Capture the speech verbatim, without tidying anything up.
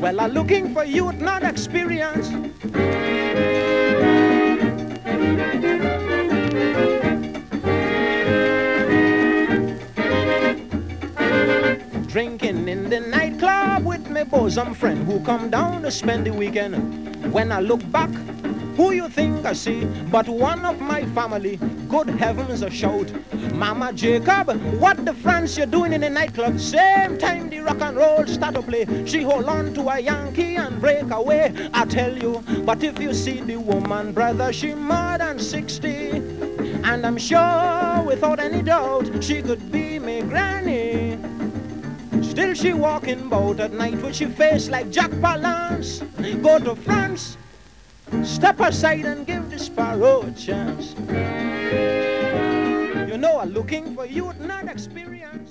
Well, I'm looking for youth, not experience. Drinking in the nightclub with my bosom friend who come down to spend the weekend. When I look back, who you think I see? But one of my family. Good heavens, a shout. Mama Jacob, what the France you doing in the nightclub? Same time the rock and roll start to play. She hold on to a Yankee and break away. I tell you, but if you see the woman, brother, she more than sixty. And I'm sure, without any doubt, she could be my granny. Still she walking about at night with she face like Jack Palance. Go to France, step aside and give the sparrow a chance. You know I'm looking for youth, not experience.